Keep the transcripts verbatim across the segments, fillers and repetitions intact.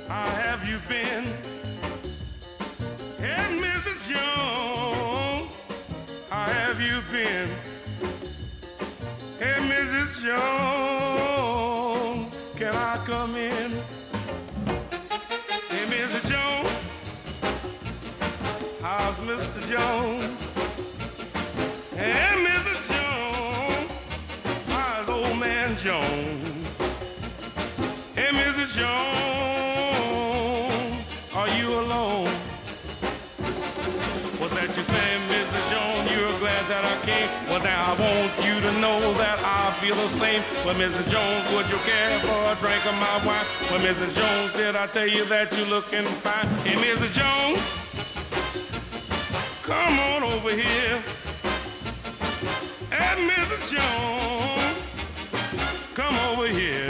How have you been? Hey, Missus Jones, how have you been? Hey, Missus Jones, can I come in? Hey, Missus Jones, how's Mister Jones? Hey, Missus Jones, how's old man Jones? Hey, Missus Jones, are you alone? What's that you saying, Missus Jones? You're glad that I came? Well, now I want you to know that I feel the same. Well, Missus Jones, would you care for a drink of my wine? Well, Missus Jones, did I tell you that you're looking fine? Hey, Missus Jones, come on over here. Hey, Missus Jones, come over here.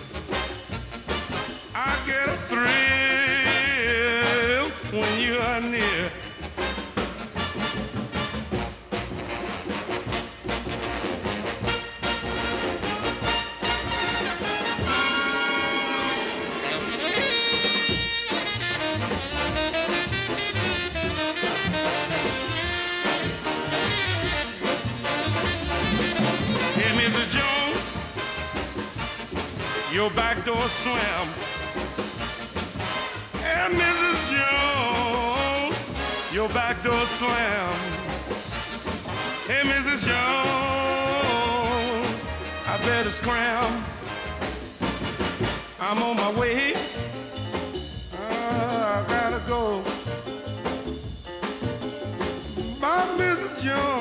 I get a thrill when you are near. Hey, Missus Jones, your back door slam. Hey, Missus Jones, your back door slam. Hey, Missus Jones, I better scram. I'm on my way. Uh, I gotta go. Bye, Missus Jones.